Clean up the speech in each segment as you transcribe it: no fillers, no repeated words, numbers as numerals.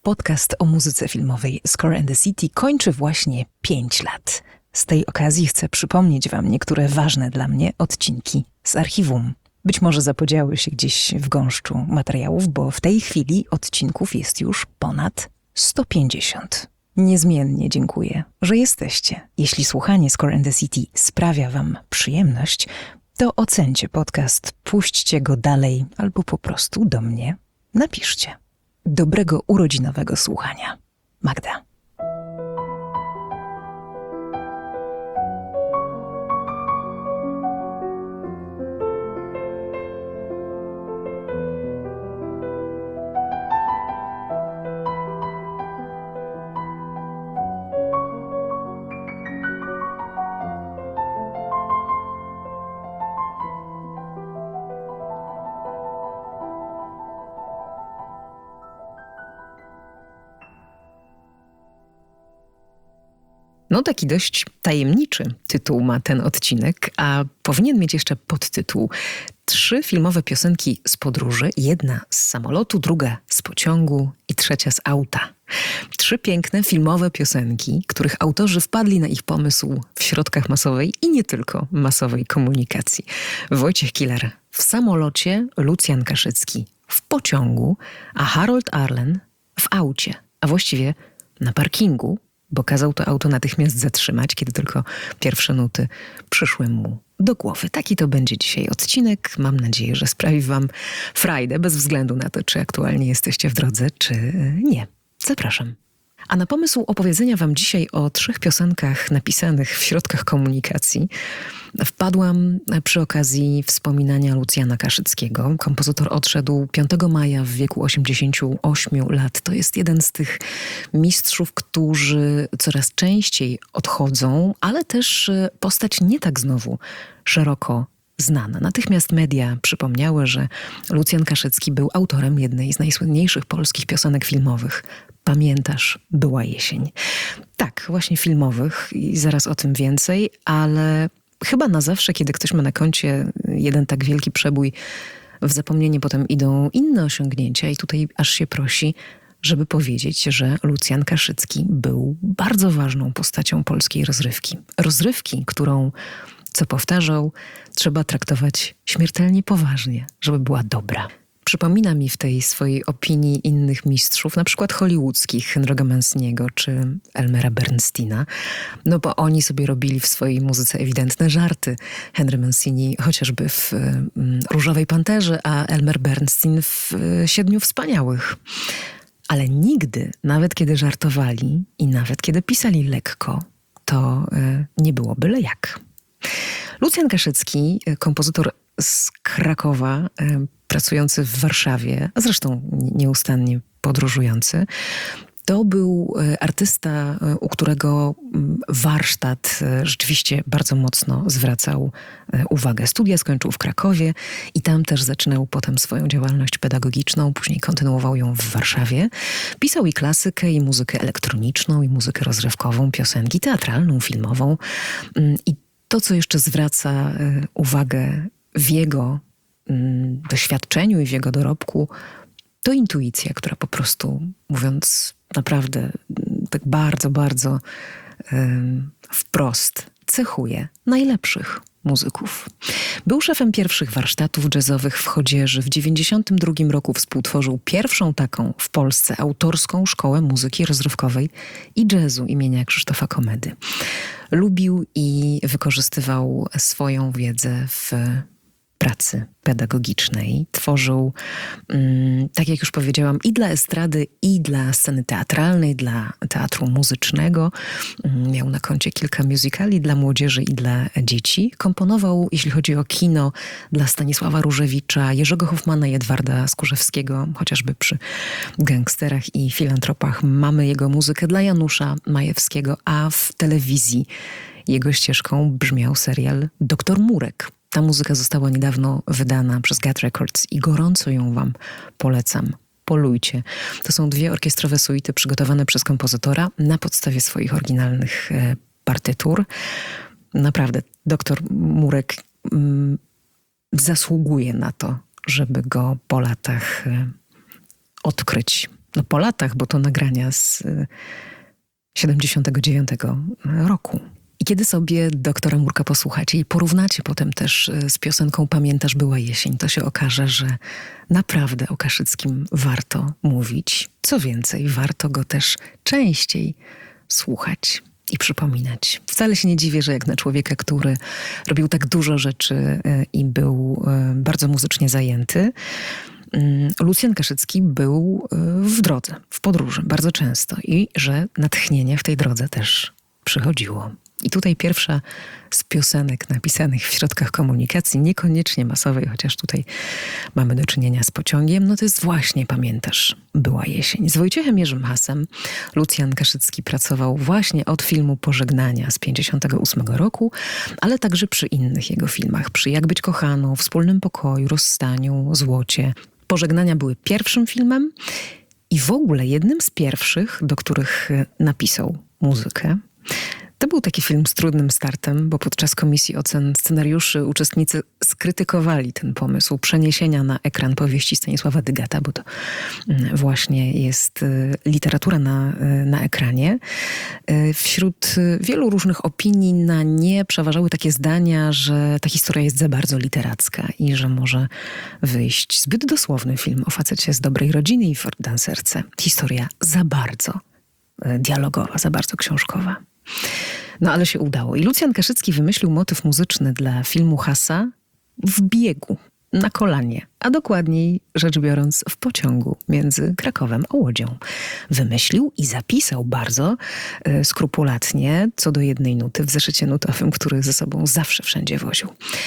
Podcast o muzyce filmowej Score and the City kończy właśnie 5 lat. Z tej okazji chcę przypomnieć wam niektóre ważne dla mnie odcinki z archiwum. Być może zapodziały się gdzieś w gąszczu materiałów, bo w tej chwili odcinków jest już ponad 150. Niezmiennie dziękuję, że jesteście. Jeśli słuchanie Score and the City sprawia wam przyjemność, to ocencie podcast, puśćcie go dalej albo po prostu do mnie napiszcie. Dobrego urodzinowego słuchania. Magda. No taki dość tajemniczy tytuł ma ten odcinek, a powinien mieć jeszcze podtytuł 3 filmowe piosenki z podróży, jedna z samolotu, druga z pociągu i trzecia z auta. 3 piękne filmowe piosenki, których autorzy wpadli na ich pomysł w środkach masowej i nie tylko masowej komunikacji. Wojciech Kilar w samolocie, Lucjan Kaszycki w pociągu, a Harold Arlen w aucie, a właściwie na parkingu, bo kazał to auto natychmiast zatrzymać, kiedy tylko pierwsze nuty przyszły mu do głowy. Taki to będzie dzisiaj odcinek. Mam nadzieję, że sprawi wam frajdę, bez względu na to, czy aktualnie jesteście w drodze, czy nie. Zapraszam. A na pomysł opowiedzenia wam dzisiaj o 3 piosenkach napisanych w środkach komunikacji wpadłam przy okazji wspominania Lucjana Kaszyckiego. Kompozytor odszedł 5 maja w wieku 88 lat. To jest jeden z tych mistrzów, którzy coraz częściej odchodzą, ale też postać nie tak znowu szeroko znana. Natychmiast media przypomniały, że Lucjan Kaszycki był autorem jednej z najsłynniejszych polskich piosenek filmowych. Pamiętasz, była jesień. Tak, właśnie filmowych i zaraz o tym więcej, ale chyba na zawsze, kiedy ktoś ma na koncie jeden tak wielki przebój, w zapomnienie potem idą inne osiągnięcia i tutaj aż się prosi, żeby powiedzieć, że Lucjan Kaszycki był bardzo ważną postacią polskiej rozrywki. Rozrywki, którą, co powtarzał, trzeba traktować śmiertelnie poważnie, żeby była dobra. Przypomina mi w tej swojej opinii innych mistrzów, na przykład hollywoodzkich, Henry'ego Manciniego czy Elmera Bernsteina, no bo oni sobie robili w swojej muzyce ewidentne żarty. Henry Mancini chociażby w Różowej Panterze, a Elmer Bernstein w Siedmiu Wspaniałych. Ale nigdy, nawet kiedy żartowali i nawet kiedy pisali lekko, to nie było byle jak. Lucjan Kaszycki, kompozytor z Krakowa, pracujący w Warszawie, a zresztą nieustannie podróżujący, to był artysta, u którego warsztat rzeczywiście bardzo mocno zwracał uwagę. Studia skończył w Krakowie i tam też zaczynał potem swoją działalność pedagogiczną, później kontynuował ją w Warszawie. Pisał i klasykę, i muzykę elektroniczną, i muzykę rozrywkową, piosenki teatralną, filmową. I to, co jeszcze zwraca uwagę w jego doświadczeniu i w jego dorobku, to intuicja, która po prostu, mówiąc naprawdę tak bardzo, bardzo wprost, cechuje najlepszych muzyków. Był szefem pierwszych warsztatów jazzowych w Chodzieży. W 1992 roku współtworzył pierwszą taką w Polsce autorską szkołę muzyki rozrywkowej i jazzu imienia Krzysztofa Komedy. Lubił i wykorzystywał swoją wiedzę w pracy pedagogicznej. Tworzył, tak jak już powiedziałam, i dla estrady, i dla sceny teatralnej, dla teatru muzycznego. Miał na koncie kilka musicali dla młodzieży i dla dzieci. Komponował, jeśli chodzi o kino, dla Stanisława Różewicza, Jerzego Hoffmana i Edwarda Skórzewskiego, chociażby przy Gangsterach i Filantropach. Mamy jego muzykę dla Janusza Majewskiego, a w telewizji jego ścieżką brzmiał serial Doktor Murek. Ta muzyka została niedawno wydana przez Gut Records i gorąco ją wam polecam. Polujcie. To są 2 orkiestrowe suity przygotowane przez kompozytora na podstawie swoich oryginalnych partytur. Naprawdę, doktor Murek zasługuje na to, żeby go po latach odkryć no po latach, bo to nagrania z 79 roku. I kiedy sobie doktora Murka posłuchacie i porównacie potem też z piosenką Pamiętasz, była jesień, to się okaże, że naprawdę o Kaszyckim warto mówić. Co więcej, warto go też częściej słuchać i przypominać. Wcale się nie dziwię, że jak na człowieka, który robił tak dużo rzeczy i był bardzo muzycznie zajęty, Lucjan Kaszycki był w drodze, w podróży bardzo często i że natchnienie w tej drodze też przychodziło. I tutaj pierwsza z piosenek napisanych w środkach komunikacji, niekoniecznie masowej, chociaż tutaj mamy do czynienia z pociągiem, no to jest właśnie Pamiętasz, była jesień. Z Wojciechem Jerzym Hasem Lucjan Kaszycki pracował właśnie od filmu Pożegnania z 58 roku, ale także przy innych jego filmach. Przy Jak być kochaną, Wspólnym pokoju, Rozstaniu, Złocie. Pożegnania były pierwszym filmem i w ogóle jednym z pierwszych, do których napisał muzykę. To był taki film z trudnym startem, bo podczas komisji ocen scenariuszy uczestnicy skrytykowali ten pomysł przeniesienia na ekran powieści Stanisława Dygata, bo to właśnie jest literatura na ekranie. Wśród wielu różnych opinii na nie przeważały takie zdania, że ta historia jest za bardzo literacka i że może wyjść zbyt dosłowny film o facecie z dobrej rodziny i Ford Dancerce. Historia za bardzo dialogowa, za bardzo książkowa. No ale się udało. I Lucjan Kaszycki wymyślił motyw muzyczny dla filmu Hasa w biegu, na kolanie, a dokładniej rzecz biorąc w pociągu między Krakowem a Łodzią. Wymyślił i zapisał bardzo skrupulatnie co do jednej nuty w zeszycie nutowym, który ze sobą zawsze wszędzie woził.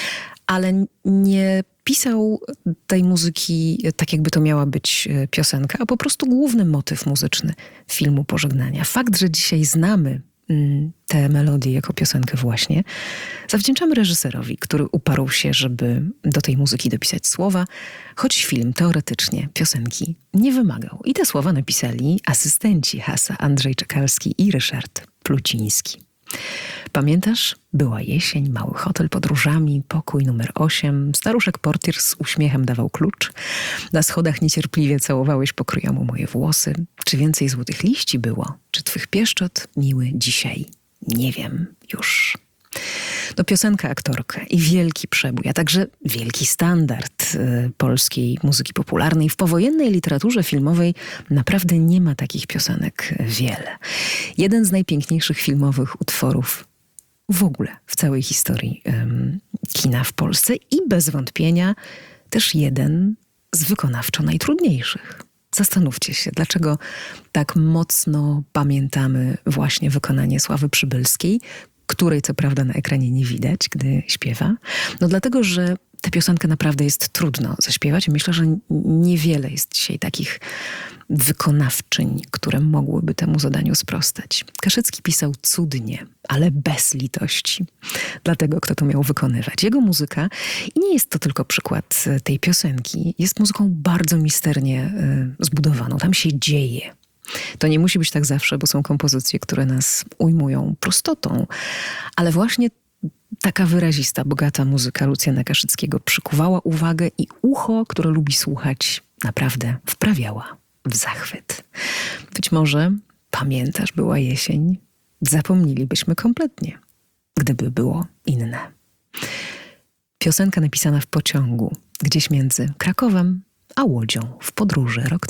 Ale nie pisał tej muzyki tak, jakby to miała być piosenka, a po prostu główny motyw muzyczny filmu Pożegnania. Fakt, że dzisiaj znamy tę melodię jako piosenkę właśnie, zawdzięczamy reżyserowi, który uparł się, żeby do tej muzyki dopisać słowa, choć film teoretycznie piosenki nie wymagał. I te słowa napisali asystenci Hasa Andrzej Czekalski i Ryszard Pluciński. Pamiętasz? Była jesień, mały hotel pod różami, pokój numer 8. Staruszek portier z uśmiechem dawał klucz. Na schodach niecierpliwie całowałeś pokryjomu moje włosy. Czy więcej złotych liści było? Czy twych pieszczot miły dzisiaj? Nie wiem już. No piosenka, aktorka i wielki przebój, a także wielki standard polskiej muzyki popularnej. W powojennej literaturze filmowej naprawdę nie ma takich piosenek wiele. Jeden z najpiękniejszych filmowych utworów w ogóle w całej historii kina w Polsce i bez wątpienia też jeden z wykonawczo najtrudniejszych. Zastanówcie się, dlaczego tak mocno pamiętamy właśnie wykonanie Sławy Przybylskiej, której co prawda na ekranie nie widać, gdy śpiewa. No dlatego, że tę piosenkę naprawdę jest trudno zaśpiewać. Myślę, że niewiele jest dzisiaj takich wykonawczyń, które mogłyby temu zadaniu sprostać. Kaszycki pisał cudnie, ale bez litości dla tego, kto to miał wykonywać. Jego muzyka, i nie jest to tylko przykład tej piosenki, jest muzyką bardzo misternie zbudowaną. Tam się dzieje. To nie musi być tak zawsze, bo są kompozycje, które nas ujmują prostotą, ale właśnie taka wyrazista, bogata muzyka Lucjana Kaszyckiego przykuwała uwagę i ucho, które lubi słuchać, naprawdę wprawiała w zachwyt. Być może Pamiętasz, była jesień, zapomnielibyśmy kompletnie, gdyby było inne. Piosenka napisana w pociągu, gdzieś między Krakowem a Łodzią, w podróży, rok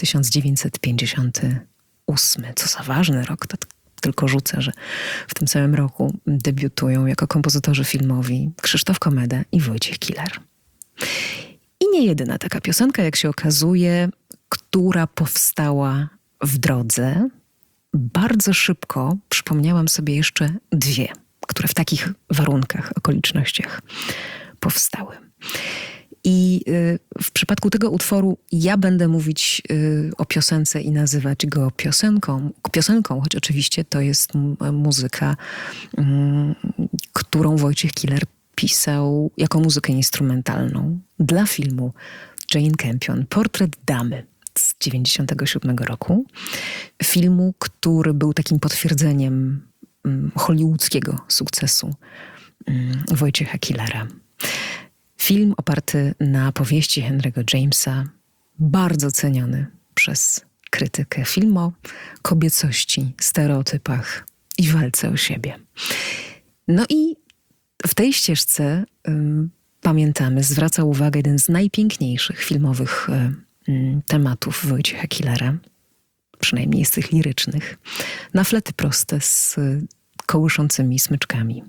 1958. Co za ważny rok, to tylko rzucę, że w tym samym roku debiutują jako kompozytorzy filmowi Krzysztof Komeda i Wojciech Kilar. I nie jedyna taka piosenka, jak się okazuje, która powstała w drodze. Bardzo szybko przypomniałam sobie jeszcze dwie, które w takich warunkach, okolicznościach powstały. I w przypadku tego utworu ja będę mówić o piosence i nazywać go piosenką, choć oczywiście to jest muzyka, którą Wojciech Kilar pisał jako muzykę instrumentalną dla filmu Jane Campion, Portret Damy z 1997 roku. Filmu, który był takim potwierdzeniem hollywoodzkiego sukcesu Wojciecha Kilara. Film oparty na powieści Henry'ego Jamesa, bardzo ceniony przez krytykę. Film o kobiecości, stereotypach i walce o siebie. No i w tej ścieżce pamiętamy, zwraca uwagę jeden z najpiękniejszych filmowych tematów Wojciecha Killera, przynajmniej z tych lirycznych, na flety proste z kołyszącymi smyczkami.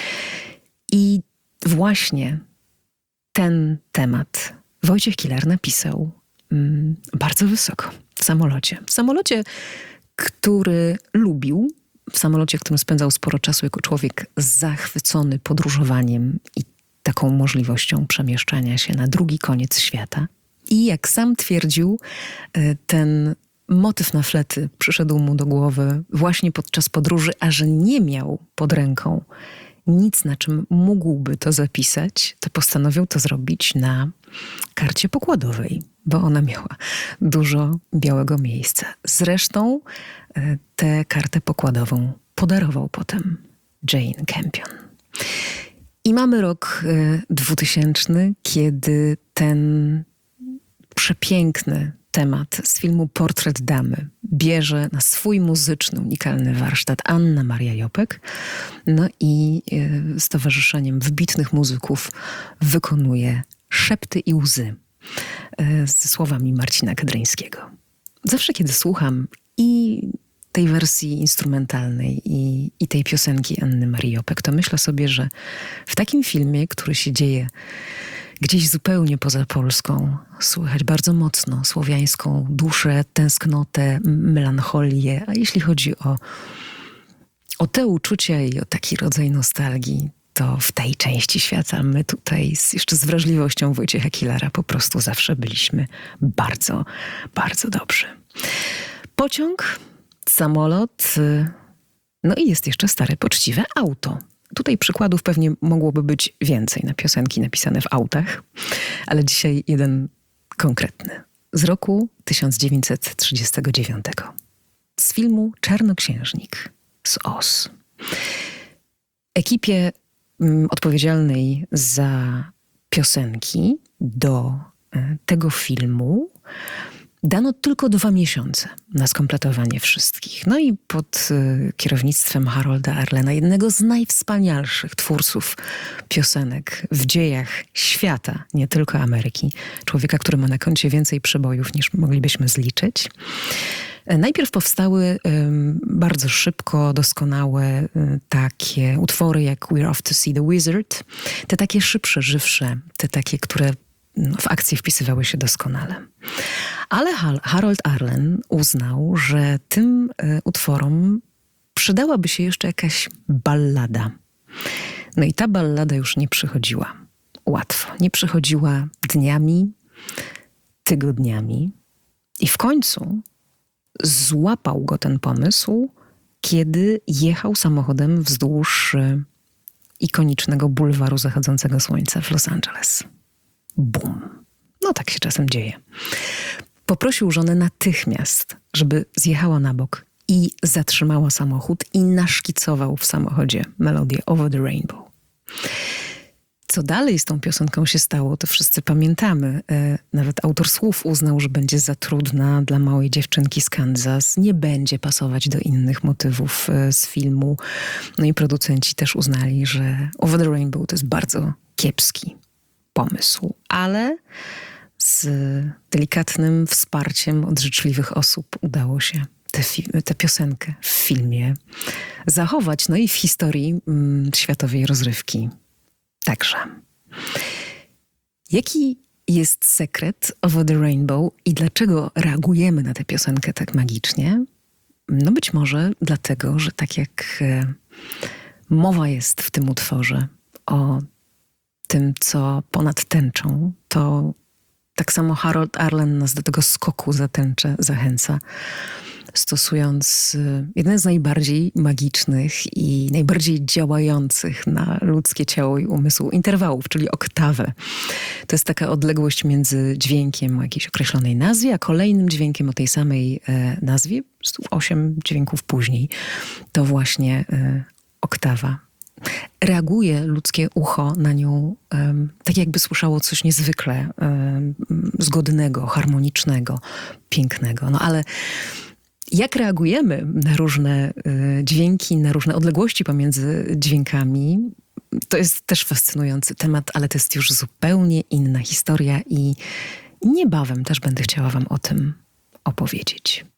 I właśnie ten temat Wojciech Killer napisał bardzo wysoko, w samolocie. W samolocie, który lubił, w samolocie, w którym spędzał sporo czasu jako człowiek zachwycony podróżowaniem i taką możliwością przemieszczania się na drugi koniec świata. I jak sam twierdził, ten motyw na flety przyszedł mu do głowy właśnie podczas podróży, a że nie miał pod ręką nic, na czym mógłby to zapisać, to postanowił to zrobić na karcie pokładowej, bo ona miała dużo białego miejsca. Zresztą tę kartę pokładową podarował potem Jane Campion. I mamy rok 2000, kiedy ten przepiękny temat z filmu Portret Damy bierze na swój muzyczny, unikalny warsztat Anna Maria Jopek. No i z towarzyszeniem wybitnych muzyków wykonuje Szepty i łzy ze słowami Marcina Kadryńskiego. Zawsze, kiedy słucham i tej wersji instrumentalnej i tej piosenki Anny Marii Jopek, to myślę sobie, że w takim filmie, który się dzieje gdzieś zupełnie poza Polską, słychać bardzo mocno słowiańską duszę, tęsknotę, melancholię. A jeśli chodzi o te uczucia i o taki rodzaj nostalgii, to w tej części świata my tutaj jeszcze z wrażliwością Wojciecha Killera po prostu zawsze byliśmy bardzo, bardzo dobrzy. Pociąg, samolot, no i jest jeszcze stare, poczciwe auto. Tutaj przykładów pewnie mogłoby być więcej na piosenki napisane w autach, ale dzisiaj jeden konkretny. Z roku 1939. Z filmu Czarnoksiężnik z Oz. Ekipie odpowiedzialnej za piosenki do tego filmu dano tylko 2 miesiące na skompletowanie wszystkich. No i pod kierownictwem Harolda Arlena, jednego z najwspanialszych twórców piosenek w dziejach świata, nie tylko Ameryki, człowieka, który ma na koncie więcej przebojów niż moglibyśmy zliczyć. Najpierw powstały bardzo szybko, doskonałe takie utwory jak We're Off to See the Wizard. Te takie szybsze, żywsze, te takie, które w akcji wpisywały się doskonale. Ale Harold Arlen uznał, że tym utworom przydałaby się jeszcze jakaś ballada. No i ta ballada już nie przychodziła łatwo. Nie przychodziła dniami, tygodniami. I w końcu złapał go ten pomysł, kiedy jechał samochodem wzdłuż ikonicznego bulwaru zachodzącego słońca w Los Angeles. Bum. No tak się czasem dzieje. Poprosił żonę natychmiast, żeby zjechała na bok i zatrzymała samochód i naszkicował w samochodzie melodię Over the Rainbow. Co dalej z tą piosenką się stało, to wszyscy pamiętamy. Nawet autor słów uznał, że będzie za trudna dla małej dziewczynki z Kansas, nie będzie pasować do innych motywów z filmu. No i producenci też uznali, że Over the Rainbow to jest bardzo kiepski pomysł, ale z delikatnym wsparciem od życzliwych osób udało się tę piosenkę w filmie zachować, no i w historii światowej rozrywki także. Jaki jest sekret Over the Rainbow i dlaczego reagujemy na tę piosenkę tak magicznie? No być może dlatego, że tak jak mowa jest w tym utworze o tym, co ponad tęczą, to tak samo Harold Arlen nas do tego skoku za tęczę zachęca, stosując jeden z najbardziej magicznych i najbardziej działających na ludzkie ciało i umysł interwałów, czyli oktawę. To jest taka odległość między dźwiękiem o jakiejś określonej nazwie, a kolejnym dźwiękiem o tej samej nazwie, 8 dźwięków później. To właśnie oktawa reaguje ludzkie ucho na nią tak, jakby słyszało coś niezwykle zgodnego, harmonicznego, pięknego. No ale jak reagujemy na różne dźwięki, na różne odległości pomiędzy dźwiękami, to jest też fascynujący temat, ale to jest już zupełnie inna historia i niebawem też będę chciała wam o tym opowiedzieć.